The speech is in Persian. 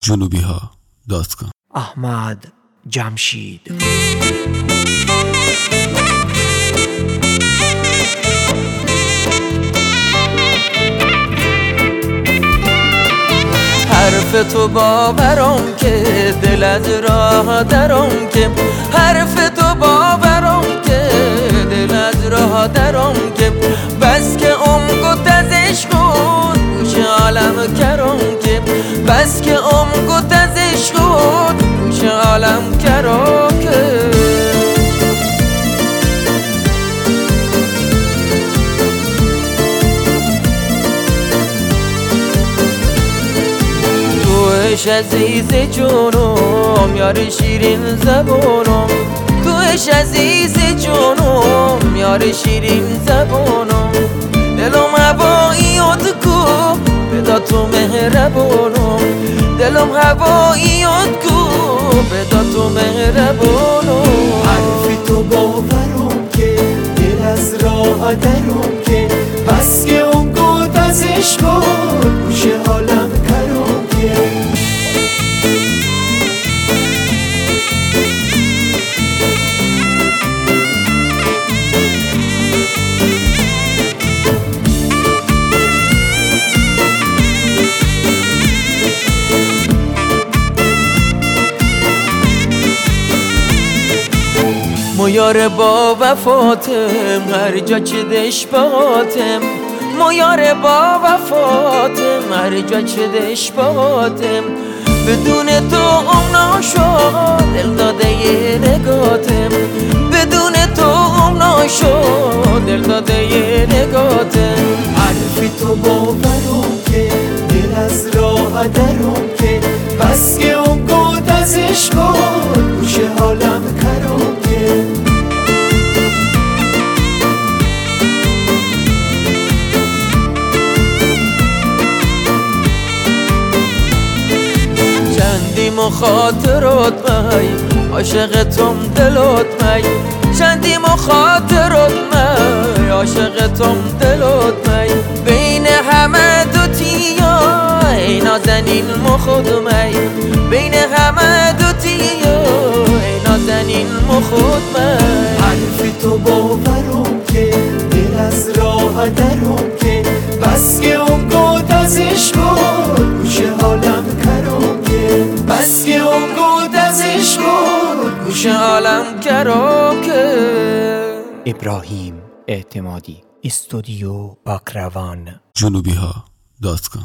junubiha.com. احمد جمشید. حرف تو باورم که دل از راه درم که حرف تو باورم که دل از راه درم که بس که گفت از عشقت گوش عالم کرم که بس که گفت از عشقت گوش عالم کرم که توش عزیز جونم یار شیرین زبونم توش عزیز جونم یار شیرین زبونم دلم هواییات کو بدا تو مهربونم دلم هواییات کو بدا تو مهربونم حرف تو باورم که دل از راه درم که بس که گفت از عشقت گوش عالم کرم که مو یار با وفاتم هر جا چه دش باتم مو یار با وفاتم هر جا چه دش باتم بدون تو ناشد دل داده یه نگاتم بدون تو ناشد دل داده یه نگاتم حرف تو باورم که دل از راه درم که بس که گفت از عشقت گوش عالم کرم که چندی مخاطرات می عاشق توم دلات می چندی مخاطرات می عاشق توم دلات می بین همه دوتیا ای نازنین مخود می بین همه دوتیا ای نازنین مخود می حرف تو باورم که دل از راه درم که بس که گفت از عشقت گوش عالم کرم که بس که گفت از عشقت گوش عالم کرم که ابراهیم اعتمادی، استودیو باکروان. junubiha.com.